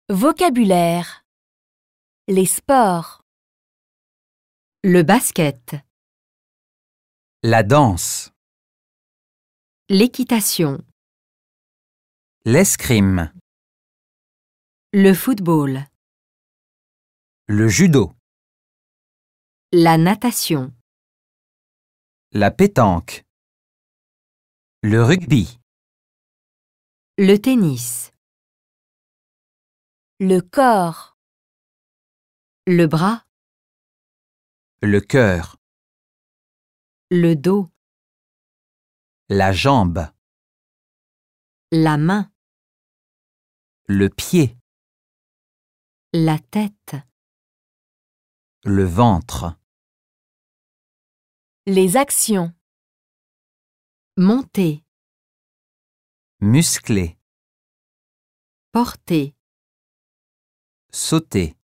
Vocabulaire. Les sports. Le basket, La danse, l'équitation, l'escrime, le football, le judo, la natation, la pétanque, le rugby, le tennis, Le corps. le bras, le cœur, le dos, la jambe, la main, le pied, la tête, le ventre, Les actions. monter, muscler, porter, sauter.